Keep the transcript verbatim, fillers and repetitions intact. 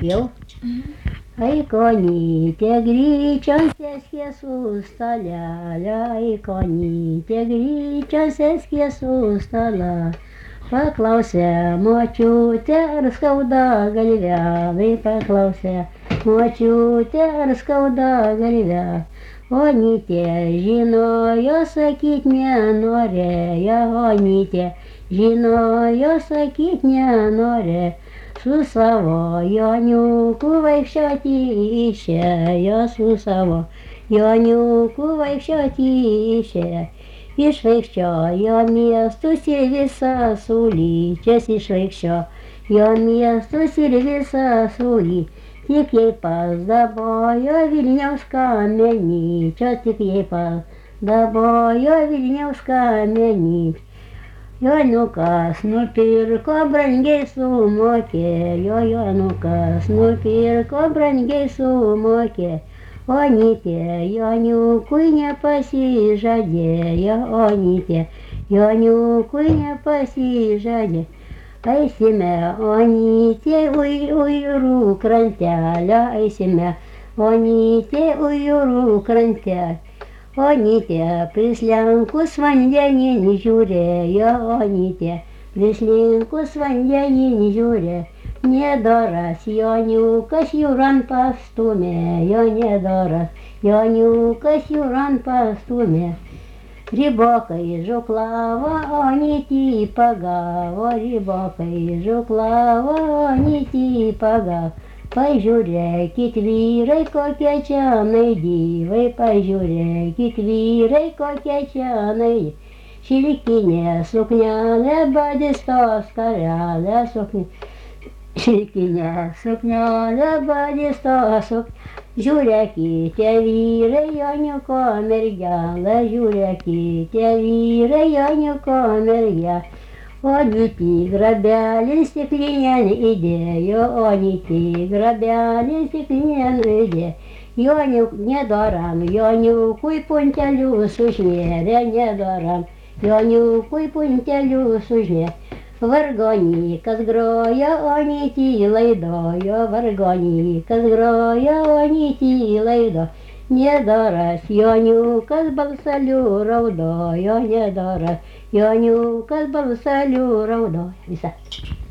Jau. Ai konytė gryčion sėskė su stalelė, ai konytė gryčion sėskė su stalelė. Paklausė močiutė, ar skauda galvelai, paklausė močiutė, ar skauda galvelai. Onytė žinojo, sakyt nenorėjo, onytė žinojo, sakyt nenorėjo. Su savo Joniuku vaikščioti išėjo, su savo Joniuku vaikščioti išėjo. Išvaikščiojo miestus ir visas ulyčias, išvaikščiojo miestus ir visas ulyčias. Tik jai pasdabojo Vilniaus kamenyčios, tik jai pasdabojo Vilniaus kamenyčios. Jonukas nupirko, brangiai sumokėjo, Jonukas nupirko, brangiai sumokėjo. Onytė Joniukui nepasižadėjo, onytė Joniukui nepasižadėjo. Eisime, onytė, ujurų krantelę, eisime, onytė, ujurų krantelę. Onytė prislenkus vandenin žiūrėjo, onytė prislenkus vandenin žiūrėjo. Nedoras Joniukas jūran pastumėjo, nedoras Joniukas jūran pastumėjo. Rybokai žuklavo, onytį pagavo, rybokai žuklavo, onytį pagavo. Pažiūrėkit vyrai, kokie čia naidyvai, pažiūrėkit vyrai, kokie čia naidyvai. Šilkinė suknelė, badistos karelė, suknelė. Šilkinė suknelė, badistos suknelė. Žiūrėkite vyrai, Joniuko mergelė, žiūrėkite vyrai, Joniuko mergelė. Onytį grabelin stiklinėn įdėjo, onytį grabelin stiklinėn įdėjo. Joniuk nedoram, Joniukui puntelius užnėrė, nedoram, Joniukui puntelius užnėrė. Vargonikas groja, onytį laidojo, vargonikas groja, onytį laidojo. Nedoras Joniukas balsaliu raudojo, nedoras Joniukas balsaliu raudojo. Visa.